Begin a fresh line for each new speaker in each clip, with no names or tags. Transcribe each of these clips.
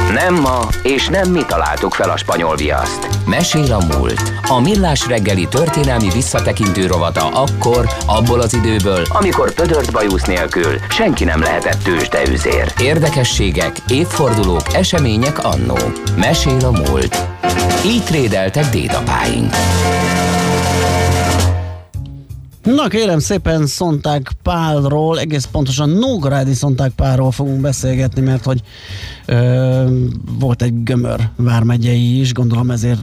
Nem ma, és nem mi találtuk fel a spanyol viaszt. Mesél a múlt. A Millás reggeli történelmi visszatekintő rovata akkor, abból az időből, amikor pödört bajusz nélkül senki nem lehetett tőzsdeüzér. Érdekességek, évfordulók, események annó. Mesél a múlt. Így trédeltek dédapáink.
Na kérem szépen, Szonták Pálról, egész pontosan Nógrádi Szonták Pálról fogunk beszélgetni, mert hogy volt egy Gömör vármegyei is, gondolom ezért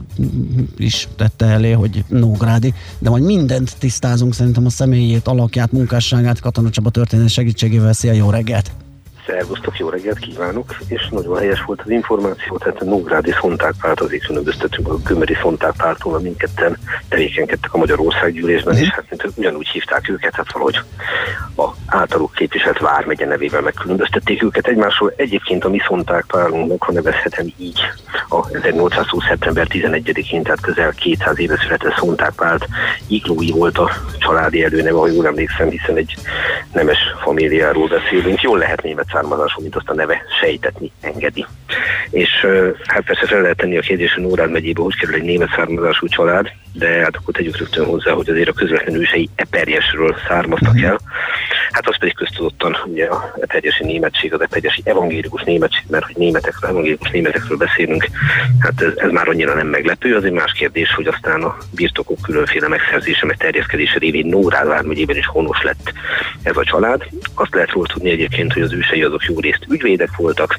is tette elé, hogy Nógrádi, de majd mindent tisztázunk, szerintem a személyét, alakját, munkásságát Katona Csaba történet segítségével. Szia, jó reggelt!
Szervusztok, jó reggelt kívánok, és nagyon helyes volt az információ, tehát a Nógrádi Szonták Pált azért különböztetünk a Gömöri Szonták Páltól, mindketten tevékenykedtek a Magyar Országgyűlésben, és hát ugyanúgy hívták őket, hát valahogy a általuk képviselt vármegye nevével megkülönböztették őket egymásról. Egyébként a mi Szonták Pálunknak, ha nevezhetem így, a 1820. szeptember 11-én, tehát közel 200 éve született Szonták Pált Iglói volt a családi előneve, ha jól emlékszem, hiszen egy nemes famíliáról beszélünk. Jól lehet német származású, mint azt a neve sejtetni engedi. És hát persze fel lehet tenni a kérdés, hogy Nógrád megyébe hogy kerül egy német származású család, de hát akkor tegyük rögtön hozzá, hogy azért a közvetlen ősei Eperjesről származtak el. Hát az pedig köztudottan ugye a eperjesi németség, az eperjesi evangélikus németség, mert hogy németekről, evangélikus németekről beszélünk, hát ez már annyira nem meglepő. Az egy más kérdés, hogy aztán a birtokok különféle megszerzése, meg terjeszkedése révén Nógrád vármegyében is honos lett ez a család. Azt lehet róla tudni egyébként, hogy az ősei azok jó részt ügyvédek voltak,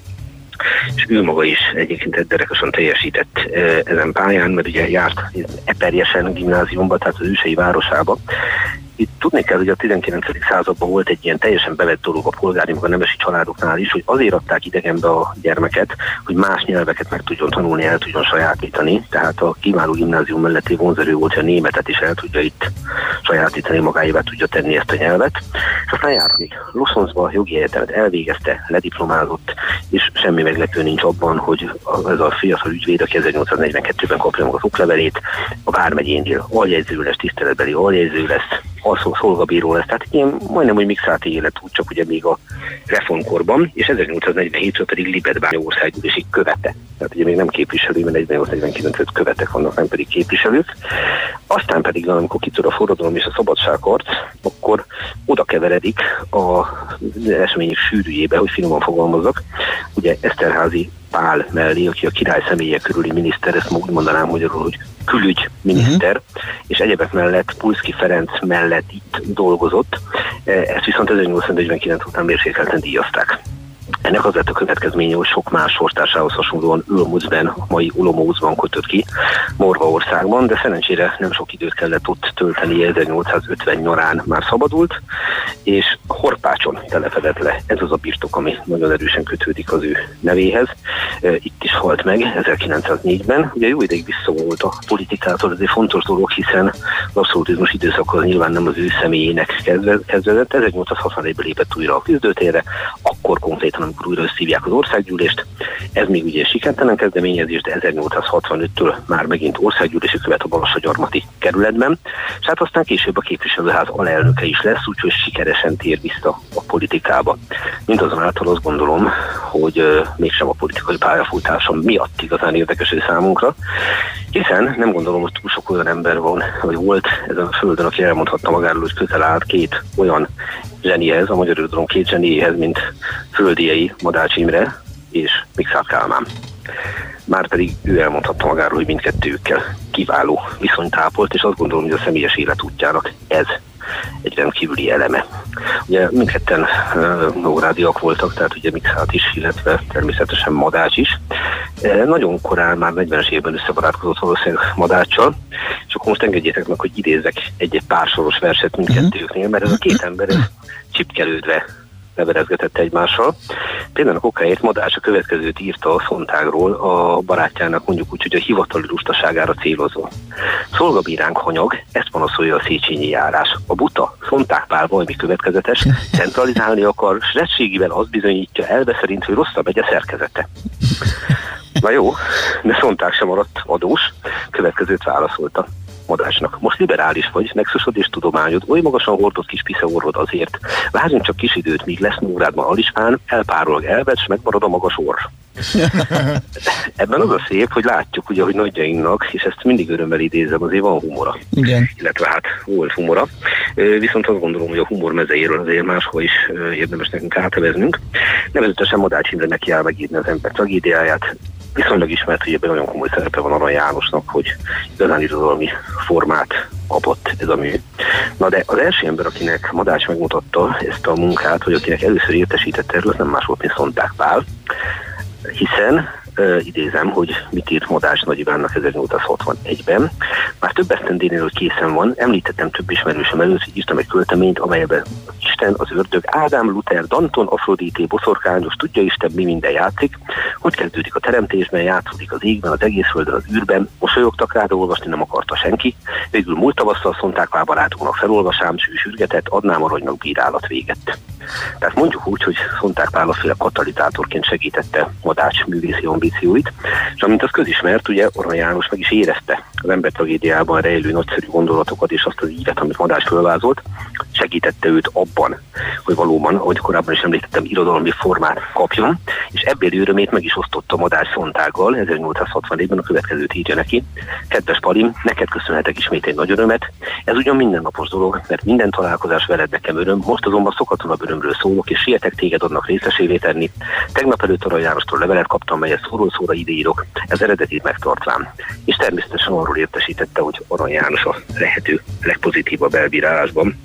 és ő maga is egyébként derekosan teljesített ezen pályán, mert ugye járt Eperjesen gimnáziumba, tehát az ősei városába. Itt tudni kell, hogy a 19. században volt egy ilyen teljesen bevett dolog a polgári, meg a nemesi családoknál is, hogy azért adták idegenbe a gyermeket, hogy más nyelveket meg tudjon tanulni, el tudjon sajátítani. Tehát a kiváló gimnázium melletti vonzerő volt, hogy a németet is el tudja itt sajátítani, magáévá tudja tenni ezt a nyelvet. És aztán járt még Losszonszba, jogi egyetemet elvégezte, lediplomázott, és semmi meglepő nincs abban, hogy ez a fiatal ügyvéd, aki 1842-ben kapja meg az oklevelét, a vármegyénél aljegyző lesz, tiszteletbeli aljegyző lesz, szolgabíró lesz, tehát ilyen majdnem, hogy mixáti életút, csak ugye még a reformkorban, és 1847-től pedig Libetbánya országgyűlési követe. Tehát ugye még nem képviselő, mert 48-49 követek vannak, nem pedig képviselők. Aztán pedig, amikor kitör a forradalom és a szabadságharc, akkor oda keveredik az események sűrűjébe, hogy finoman fogalmazzak. Ugye Eszterházy Pál mellé, aki a király személye körüli miniszter, ezt ma úgy mondanám magyarul, hogy külügyminiszter, és egyebek mellett Pulszky Ferenc mellett itt dolgozott. Ezt viszont 1849 után mérsékelten díjazták. Ennek az lett a következménye, hogy sok más sorstársához hasonlóan Ölmucben, a mai Olomoucban kötött ki, Morvaországban, de szerencsére nem sok időt kellett ott tölteni, 1850 nyarán már szabadult, és Horpácson telepedett le. Ez az a birtok, ami nagyon erősen kötődik az ő nevéhez. Itt is halt meg 1904-ben. Ugye jó ideig visszavonult a politikától, ez egy fontos dolog, hiszen az abszolutizmus időszaka nyilván nem az ő személyének kezdődött. 1861-ben lépett újra a küzdőtérre, akkor konkrétan, amikor újra összehívják az országgyűlést. Ez még ugye sikertelen kezdeményezés, de 1865-től már megint országgyűlési követ a Balassagyarmati kerületben, és hát aztán később a képviselőház alelnöke is lesz, úgyhogy sikeresen tér vissza a politikába. Mindazonáltal azt gondolom, hogy mégsem a politikai pályafutásom miatt igazán érdekes számunkra, hiszen nem gondolom, hogy túl sok olyan ember van, vagy volt ezen a földön, aki elmondhatta magáról, hogy közel állt két olyan zsenihez, a magyar irodalom két zseniéhez, mint Földiei Madács Imre és Mikszáth Kálmán. Márpedig ő elmondhatta magáról, hogy mindkettőjükkel kiváló viszonyt ápolt, és azt gondolom, hogy a személyes életútjának ez egy rendkívüli eleme. Ugye mindketten nógrádiak voltak, tehát ugye Mikszáth is, illetve természetesen Madács is. Nagyon korán, már 40-es évben összebarátkozott valószínűleg Madáccsal, és akkor most engedjétek meg, hogy idézzek egy pársoros verset mindkettőjüknél, mert ez a két ember csipkelődve leverezgetett egymással. Például a okáért Madács a következőt írta a Szontágról a barátjának, mondjuk úgy, hogy a hivatali lustaságára célozva. Szolgabíránk hanyag, ezt panaszolja a Széchenyi járás. A buta, Szonták Pál valami következetes, centralizálni akar, s rettségivel azt bizonyítja elve szerint, hogy rossz a megye szerkezete. Na jó, de Szonták sem maradt adós, következőt válaszolta Madácsnak. Most liberális vagy, nexusod és tudományod, oly magasan hordott kis piszaorrod azért. Várjunk csak kis időt, míg lesz Nógrádban alispán, elpárolog elved, s megmarad a magas orr. Ebben az a szép, hogy látjuk ugye, hogy nagyjainknak, és ezt mindig örömmel idézem, azért van humora.
Igen.
Illetve hát volt humora. Viszont azt gondolom, hogy a humor mezejéről azért máshol is érdemes nekünk áteveznünk. Nevezetesen Madács Imre neki áll megírni az ember tragédiáját. Viszonylag ismert, hogy ebben olyan komoly szerepe van Arany Jánosnak, hogy igazán irodalmi formát kapott ez a mű. Na de az első ember, akinek Madács megmutatta ezt a munkát, vagy akinek először értesített erről, az nem más volt, mint Szonták Pál, hiszen idézem, hogy mit írt Madács Nagy Ivánnak 1861-ben. Már több esztendénél, hogy készen van, említettem több ismerősöm előtt, hogy írtam egy költeményt, amelyben Isten, az ördög, Ádám, Luther, Danton, Afrodité, boszorkányos, tudja Isten, mi minden játszik, hogy kezdődik a teremtésben, játszódik az égben, az egész földön, az űrben, mosolyogtak rá, de olvasni nem akarta senki. Végül múlt tavasszal Szonták Pál barátunknak felolvasám, sürgetett, adnám aranynak bírálat véget. Tehát mondjuk úgy, hogy Szonták Pál féle katalizátorként segítette Madács művészi ambícióit, és amint az közismert, ugye Arany János meg is érezte az ember tragédiában rejlő nagyszerű gondolatokat és azt az ívet, amit Madács fölvázolt, segítette őt abban, hogy valóban, ahogy korábban is említettem, irodalmi formát kapjon, és ebbéli örömét meg is osztotta Madács Szontággal 1864-ben, a következőt írja neki. Kedves Palim, neked köszönhetek ismét egy nagy örömet. Ez ugyan mindennapos dolog, mert minden találkozás veled nekem öröm, most azonban szokatlanabb örömről szólok, és sietek téged annak részesévé tenni. Tegnap előtt Arany Jánostól levelet kaptam, melyet szóról szóra ideírok, ez eredetét megtartván. És természetesen arról értesítette, hogy Arany János a lehető legpozitívabb elbírálásban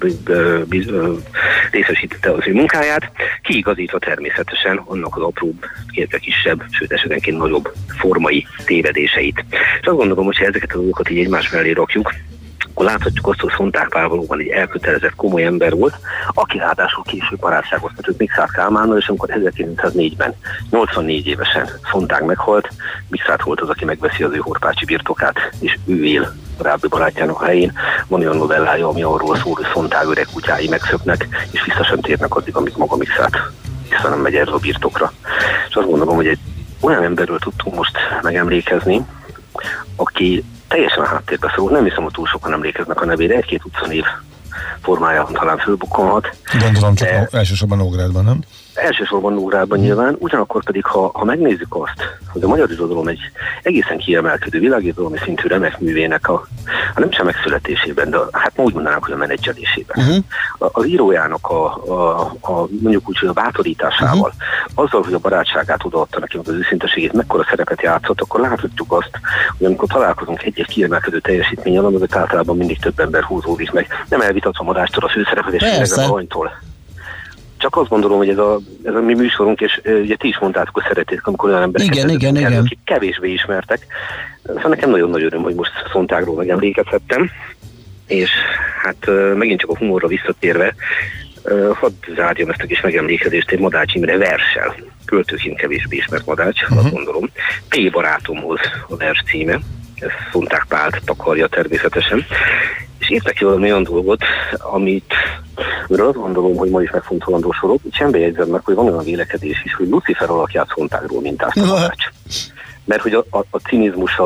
részesítette az ő munkáját, kiigazítva természetesen annak az apróbb, illetve kisebb, sőt esetenként nagyobb formai tévedéseit. És azt gondolom, hogy ha ezeket a dolgokat így egymás mellé rakjuk, akkor láthatjuk azt, hogy Szonták Pál valóban egy elkötelezett, komoly ember volt, aki ráadásul később barátságot kötött Mikszáth Kálmánnal, és amikor 1904-ben 84 évesen Szonták meghalt, Mikszáth volt az, aki megveszi az ő horpácsi birtokát, és ő él korábbi barátjának a helyén. Van olyan novellája, ami arról szól, hogy Szonták öreg kutyái megszöknek, és vissza sem térnek addig, amíg maga Mikszáth vissza nem megy erre a birtokra. És azt gondolom, hogy egy olyan emberről tudtunk most megemlékezni, aki teljesen a háttérbe szól, nem hiszem, hogy túl sokan emlékeznek a nevére, egy-két utcanév formája talán fölbukkanhat.
Gondolom csak elsősorban Nógrádban, nem?
Elsősorban Nógrádban nyilván, ugyanakkor pedig, ha megnézzük azt, hogy a magyar irodalom egy egészen kiemelkedő világirodalmi szintű remek művének a nem sem megszületésében, de hát úgy mondanánk, hogy a menedzselésében. Az írójának a mondjuk úgy, hogy a bátorításával, azzal, hogy a barátságát odaadta neki, az őszinteségét, mekkora szerepet játszott, akkor láthatjuk azt, hogy amikor találkozunk egy-egy kiemelkedő teljesítménnyel, amelyet általában mindig több ember húzódik meg, nem elvitatva Madácstól, a főszerepet és főleg Aranytól. Csak azt gondolom, hogy ez a mi műsorunk, és ugye ti is mondtátok, hogy szeretnék, amikor olyan embereket
igen.
akik kevésbé ismertek. Szóval nekem nagyon nagy öröm, hogy most Szontágról megemlékezhettem, és hát megint csak a humorra visszatérve, hadd zárjam ezt a kis megemlékezést egy Madács Imre verssel. Költőként kevésbé ismert Madács, azt gondolom. P. barátomhoz a vers címe, ez Szonták Pált takarja természetesen. És írtak ki valami olyan dolgot, amiről azt gondolom, hogy ma is megfontolandó sorok, és sem bejegyzem meg, hogy van olyan vélekedés is, hogy Lucifer alakját Szontágról mintázta Madács. Mert hogy a cinizmus,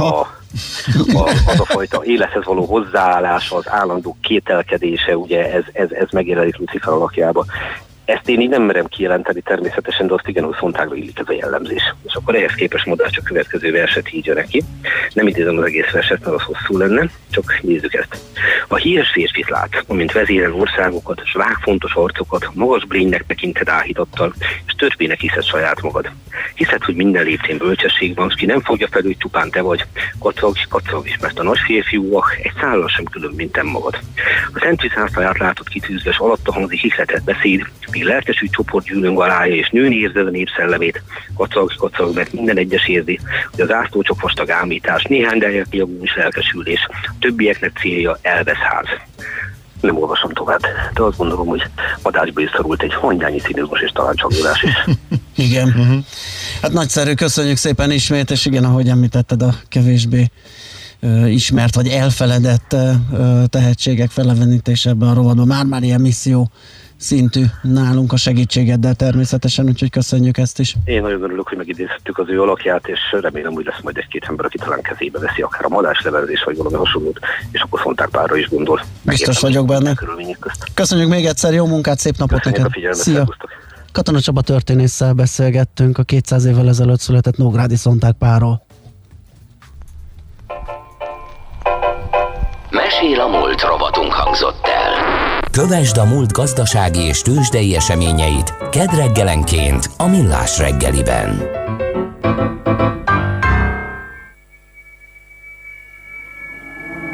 az a fajta élethez való hozzáállás, az állandó kételkedése, ugye ez megjelenik Lucifer alakjába. Ezt én így nem merem kijelenteni természetesen, de azt igen, hogy Szontágra illik ez a jellemzés. És akkor ehhez képest Madács a következő verset írja neki. Nem idézem az egész verset, mert az hosszú lenne, csak nézzük ezt. A híres férfit lát, amint vezérel országokat, s vág fontos arcokat, magas blénynek tekinted áhítattal, és törpének hiszed saját magad. Hiszed, hogy minden léptén bölcsesség van, s ki nem fogja fel, hogy csupán te vagy. Kacag is, mert a nagy férfiúak egy szállal sem különb, mint te magad. A szent viszásztaját látod kitűzve, s alatta hangzik hiszletet beszéd, míg lelkesű csoport gyűlöng alája, és nőni érzed a népszellemét. Kacag, mert minden egyes érzi, hogy az ászló csak vastag ámítás, néhány deljagúns lelkesülés, többieknek célja elveszház. Nem olvasom tovább, de azt gondolom, hogy Madácsba is szorult egy hangyányi cinizmus és talán csalódás is.
Igen. Hát nagyszerű, köszönjük szépen ismét, és igen, ahogy említetted, a kevésbé ismert vagy elfeledett tehetségek felevenítése ebben a rovatban. Már ilyen misszió szintű nálunk a segítségeddel természetesen, úgyhogy köszönjük ezt is.
Én nagyon örülök, hogy megidézhettük az ő alakját, és remélem, hogy lesz majd egy-két ember, aki talán kezébe veszi akár a madáslevelezés, vagy valami hasonlót, és akkor Szonták Pálra is gondol.
Biztos vagyok benne. Köszönjük még egyszer, jó munkát, szép napot neked.
Köszönjük a figyelmet, szervusztok.
Katona Csaba történésszel beszélgettünk a 200 évvel ezelőtt született Nógrádi Szonták párról.
Mesél a múlt rovatunk hangzott el. Kövesd a múlt gazdasági és tőzsdei eseményeit kedd reggelenként a Millás reggeliben.